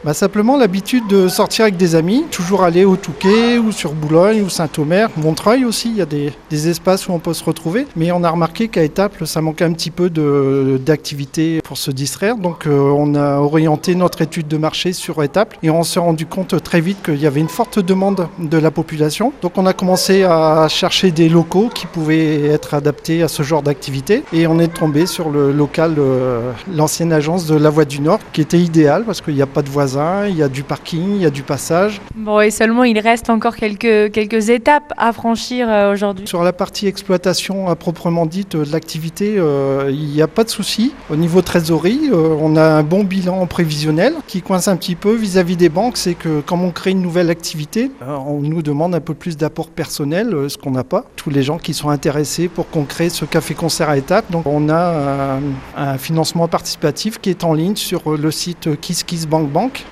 Simplement l'habitude de sortir avec des amis, toujours aller au Touquet ou sur Boulogne ou Saint-Omer, Montreuil aussi, il y a des espaces où on peut se retrouver. Mais on a remarqué qu'à Étaples, ça manquait un petit peu d'activité pour se distraire. Donc on a orienté notre étude de marché sur Étaples et on s'est rendu compte très vite qu'il y avait une forte demande de la population. Donc on a commencé à chercher des locaux qui pouvaient être adaptés à ce genre d'activité et on est tombé sur le local, l'ancienne agence de la Voie du Nord qui était idéal parce qu'il n'y a pas de voisins, il y a du parking, il y a du passage. Bon, et seulement il reste encore quelques étapes à franchir aujourd'hui. Sur la partie exploitation à proprement dite de l'activité, il n'y a pas de souci. Au niveau trésorerie, on a un bon bilan prévisionnel qui coince un petit peu vis-à-vis des banques, c'est que quand on crée une nouvelle activité, on nous demande un peu plus d'apport personnel, ce qu'on n'a pas. Tous les gens qui sont intéressés pour qu'on crée ce café-concert à Étaples, donc on a un financement participatif qui est en ligne sur le site KissKissBankBank